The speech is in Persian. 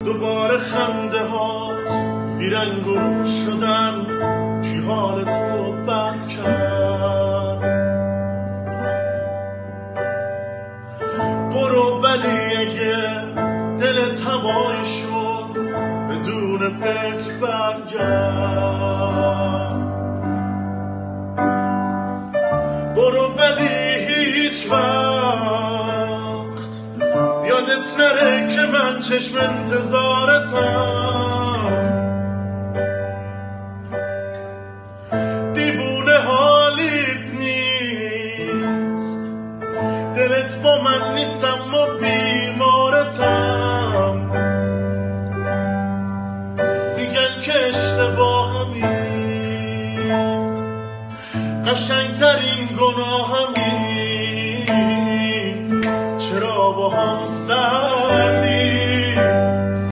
دوباره خنده هات بیرنگ و رو شدن، کی حال تو بد کرد. برو ولی اگه دلت هوایی شد بدون فکر برگرد. برو ولی هیچ وقت یادت نره که من چشم انتظارتم. دیوونه حالیت نیست، دلت با من نیستم و بیمارتم. میگن که اشتباهمی، قشنگترین